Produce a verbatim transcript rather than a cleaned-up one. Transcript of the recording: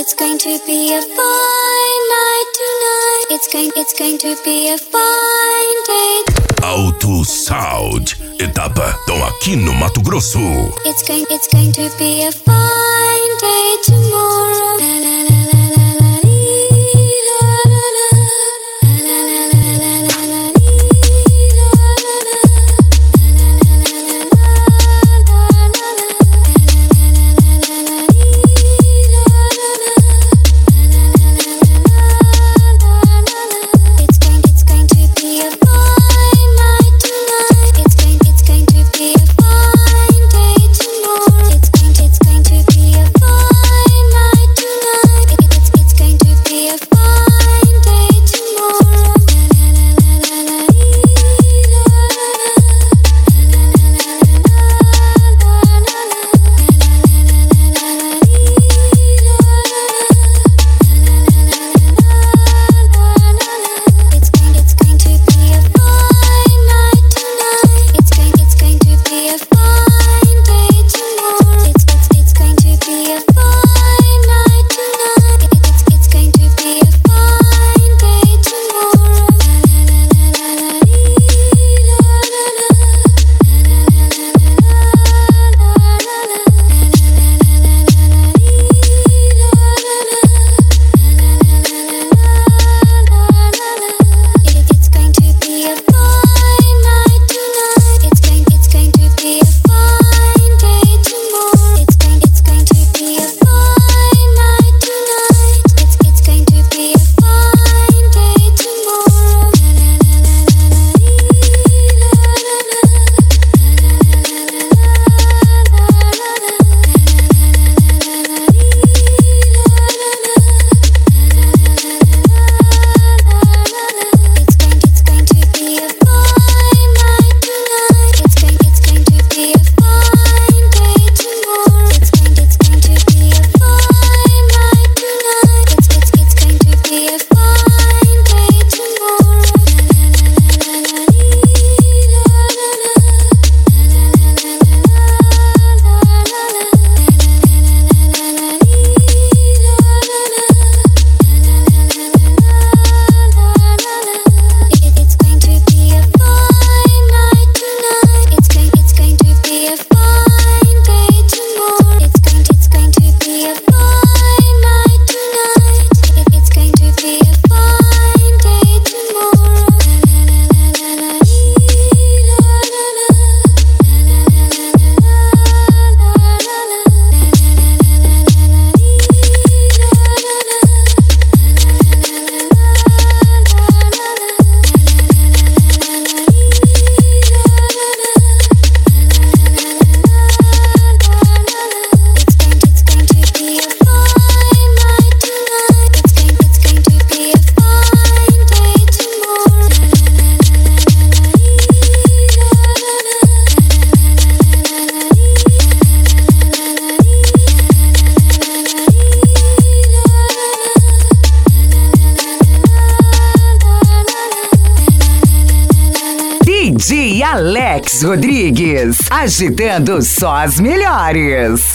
it's going to be a fine night tonight. It's going, it's going to be a fine day. Auto Sound, etapa estão aqui no Mato Grosso. It's going, it's going to be a fine day tomorrow. La, la, la, la, la, la, dee, la, la, la. La, la, la, la, la, la, la, dee, la, la, la. La, la, la, la, la, la, la, la, la. It's going, it's going to be a fine night tonight. It's going, it's going to be a fine day tomorrow. It's going, it's going to be a fine night tonight. It's, it's going to be a fine day tomorrow. La la la la la la dee, la la la. La la la la la la la la la. La la la la la la la dee, la la la. La la la la la la la la. It's going, it's going to be a fine night tonight. It's going, it's going to be a fine day tomorrow. It's, it's, it's going to be a fine night tonight. It's, it's going to be a fine day tomorrow. La la la la la la dee, la la la. La la la la la la la la la. La la la la la la dee, la la la. La It's going to be a fine night tonight. It's going, it's going to be a fine day tomorrow. It's going, it's going to be a fine night tonight. It's, it's going to be a fine day tomorrow. La la la la la la dee, la la la. La la la la la la la la la. La la la la la la dee, la la la. It's going, it's going to be a fine night tonight. It's going, it's going to be a fine day tomorrow. It's going, it's going to be a fine night tonight. It's, it's, it's going to be a fine day tomorrow. La la la la la la dee, la la la. La la la la la la la la la. La la la la la la dee, la la la. It's going to be a fine night tonight. It's going, it's going to be a fine day tomorrow. It's going, it's going to be a fine night tonight. It's going to be a fine day tomorrow. La la la la la la dee, la la la. La la la la la la la la la. La la la la la la la dee, la la la. D J Alex Rodrigues, agitando só as melhores.